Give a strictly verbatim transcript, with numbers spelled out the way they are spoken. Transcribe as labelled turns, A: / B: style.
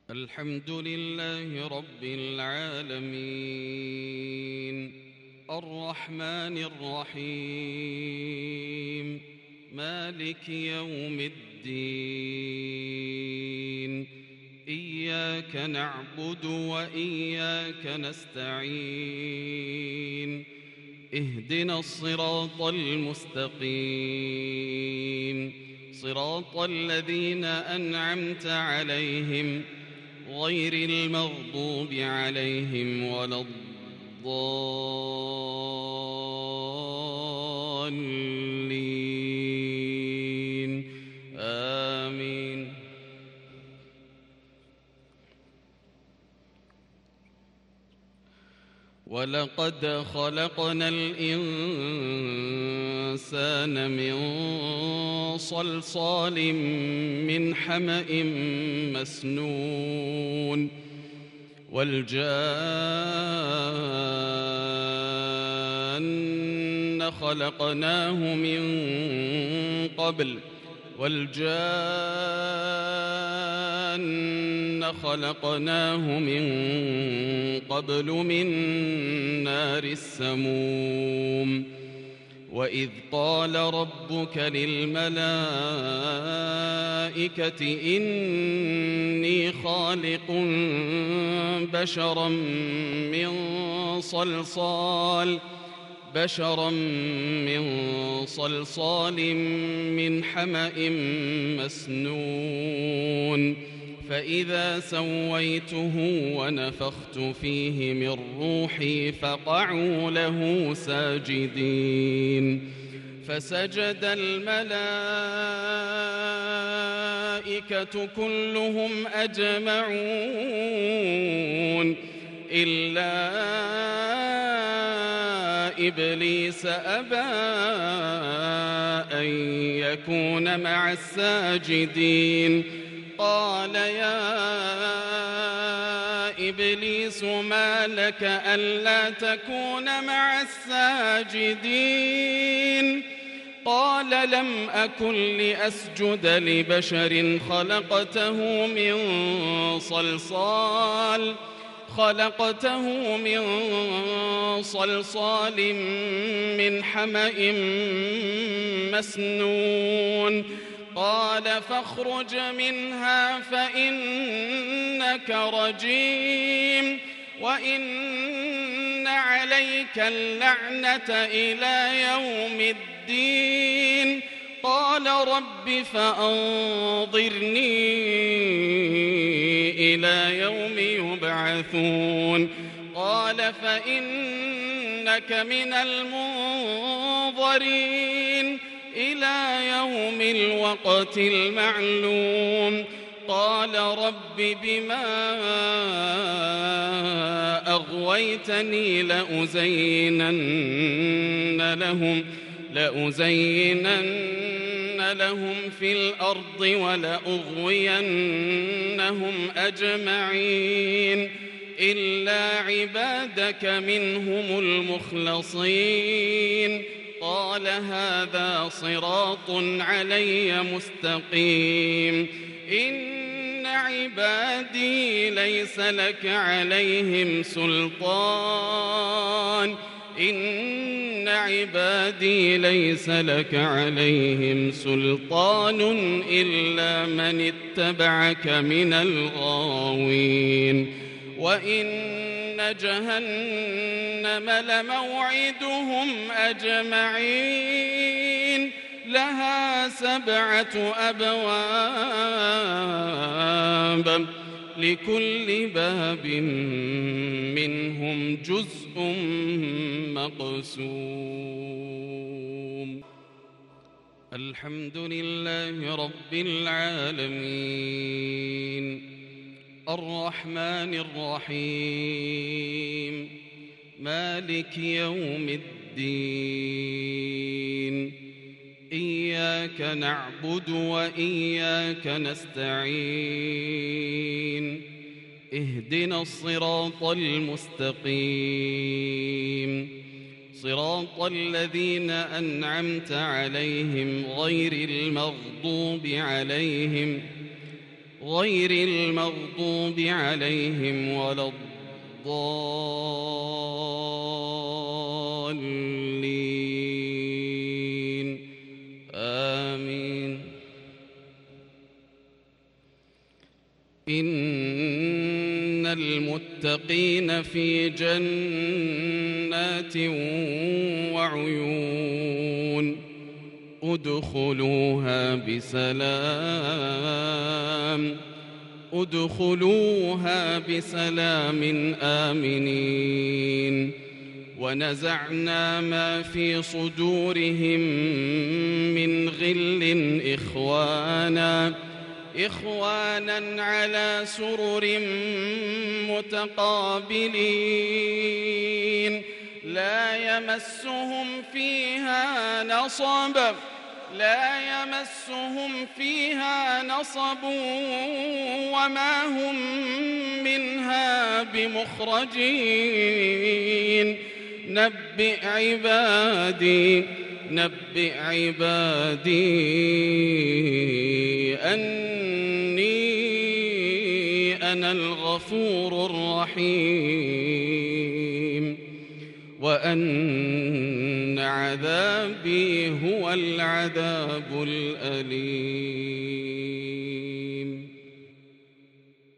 A: الحمد لله رب العالمين الرحمن الرحيم مالك يوم الدين إياك نعبد وإياك نستعين اهدنا الصراط المستقيم صراط الذين أنعمت عليهم غير المغضوب عليهم ولا الضالين آمين. ولقد خلقنا الإنسان من صلصال من حمأ مسنون والجان خلقناه من قبل والجان خلقناه من قبل من نار السموم وإذ قال ربك للملائكة إني خالق بشرا من صلصال بشرا من صلصال من حمأ مسنون فإذا سويته ونفخت فيه من روحي فقعوا له ساجدين فسجد الملائكة كلهم أجمعون إلا إبليس أبى أن يكون مع الساجدين قال يا إبليس ما لك ألا تكون مع الساجدين قال لم أكن لأسجد لبشر خلقته من صلصال خلقته من صلصال من حمأ مسنون قال فاخرج منها فإنك رجيم وإن عليك اللعنة إلى يوم الدين قال رب فأنظرني إلى يوم يبعثون قال فإنك من المنظرين إلى يوم الوقت المعلوم قال رب بما أغويتني لأزينن لهم لأزينن لهم في الأرض ولأغوينهم أجمعين إلا عبادك منهم المخلصين قال هذا صراط علي مستقيم إن عبادي ليس لك عليهم سلطان إن عبادي ليس لك عليهم سلطان إلا من اتبعك من الغاوين وإن جهنم لموعدهم أجمعين لها سبعة أبواب لكل باب منهم جزء مقسوم الحمد لله رب العالمين الرحمن الرحيم مالك يوم الدين إياك نعبد وإياك نستعين اهدنا الصراط المستقيم صراط الذين أنعمت عليهم غير المغضوب عليهم غير المغضوب عليهم ولا الضالين آمين. إن المتقين في جنات وعيون ادخلوها بسلام ادخلوها بسلام آمنين. ونزعنا ما في صدورهم من غل إخوانا إخوانا على سرر متقابلين لا يمسهم فيها نصب لا يمسهم فيها نصب وما هم منها بمخرجين. نبئ عبادي نبئ عبادي أني أنا الغفور الرحيم وأن عذابي هو العذاب الأليم.